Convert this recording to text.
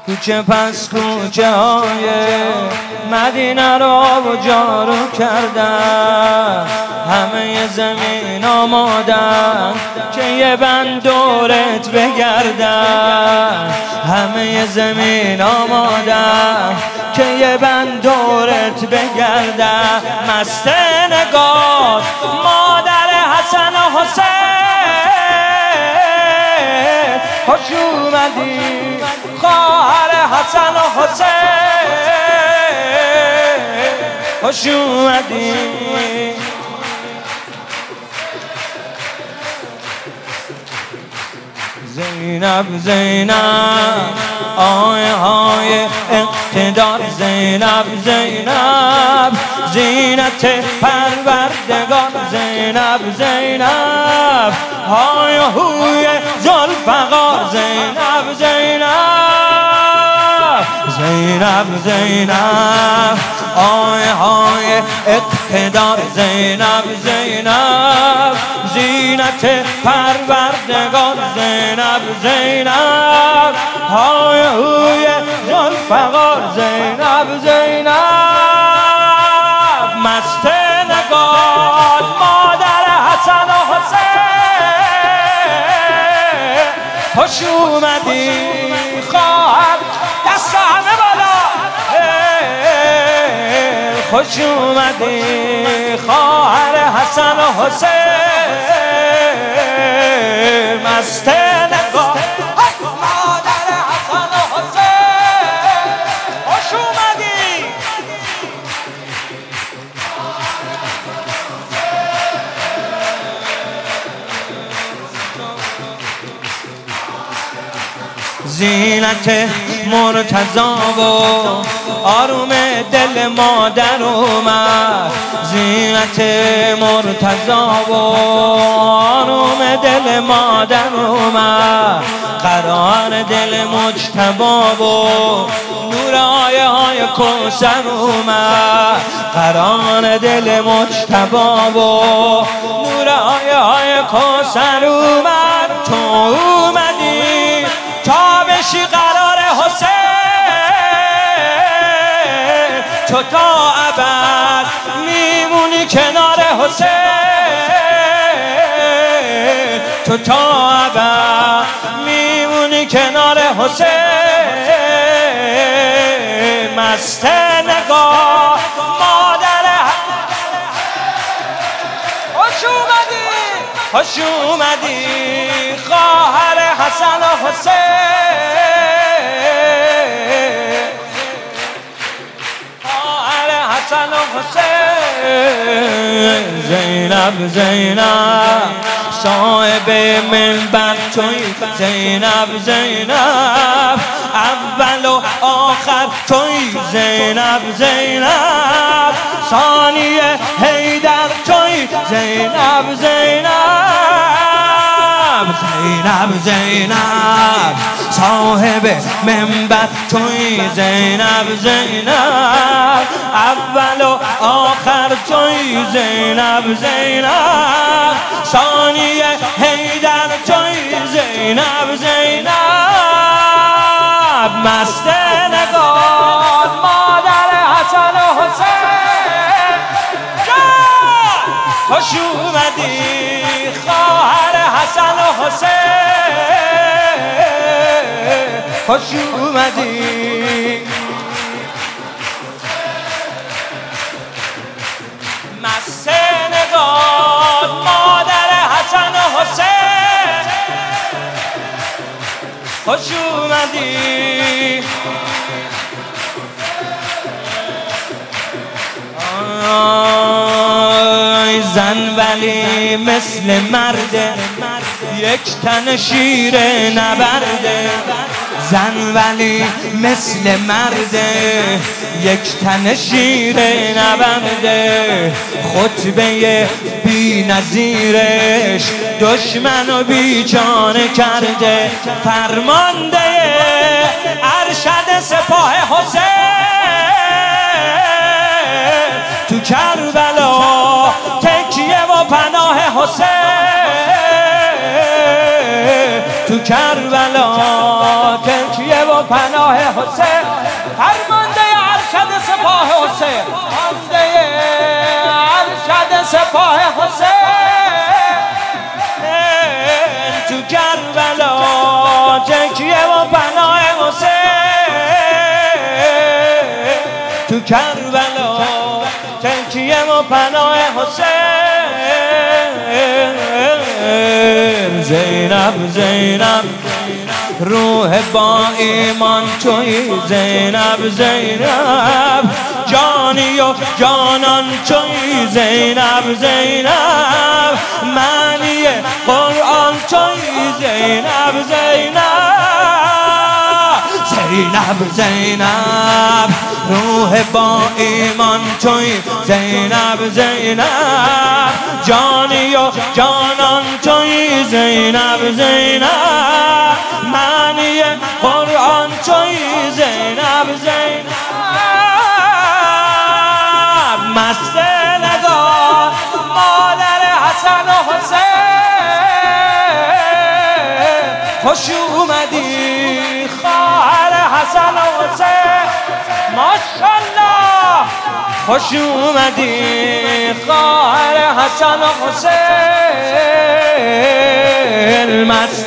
کوچه پس کوچه های مدینه را جارو کردن، همه زمین آمادن که یه بند دورت بگردن، همه زمین آمادن که یه بند دورت بگردن. مست نگار مادر حسن و حسین، خوش اومدی خواهر حسن و حسین، خوش اومدی. زینب زینب آیه های اقتدار، زینب زینب زینت پروردگار، زینب زینب های هوی ذوالفقار، زینب زینب زینب زینب آیه های اقتدار، زینب زینب زینت پروردگار، زینب زینب های هوی ذوالفقار، زینب زینب مست نگار مادر حسن و حسین، خوش اومدی خواهر دست همه بالا، خوش اومدی خواهر حسن و حسین، مست نگار مادر حسن و حسین، خوش اومدی. زینت مرتضا و آروم دل مادر اومد، زینت مرتضا و آروم دل مادر اومد، قرار دل مجتبی و نور آیه های کوثر اومد، قرار دل مجتبی و نور آیه های کوثر اومد. تو اومدی تا بشی قرار حسین، تو تا ابد میمونی کنار حسین، تو تا ابد میمونی کنار حسین، مست نگار مادر خوش اومدی، خوش اومدی خواهر حسن و حسین، خواهر حسن و حسین، زینب زینب صاحب منبر توی، زینب زینب اول و آخر توی، زینب زینب ثانیه حیدر توی، زینب زینب زینب زینب صاحب منبر توی، زینب زینب اول و آخر توی، زینب زینب ثانیه حیدر توی، زینب زینب مست نگار مادر حسن و حسین، خوش اومدی خواهر حسن و حسین، خوش اومدی. مست نگار مادر حسن و حسین، خوش اومدی. زن ولی مثل مرده، یک تن شیر نبرده، زن ولی مثل مرده، یک تن شیر نبرده، خطبه بی نظیرش دشمن و بیچانه کرده، فرمانده ارشد سپاه حسین تو کربلا، تکیه و پناه حسین تو کربلا، تکیه و پناه پناه حسین، فرمانده ارشد سپاه حسین، فرمانده ارشد سپاه حسین. تو کربلا تکیه و پناه حسین، تو کربلا تکیه و پناه حسین. زینب زینب روح با ایمان توی، زینب زینب جانی و جانان توی، زینب زینب معنی قرآن توی، زینب زینب زینب زینب روح با ایمان توی، زینب زینب جانی و جانان توی، زینب زینب معنی قرآن توی، زینب زینب مست نگاه مادر حسن و حسین، خوش اومدی خواهر حسن و حسین، ماشاءالله خوش اومدی خواهر حسن و حسین.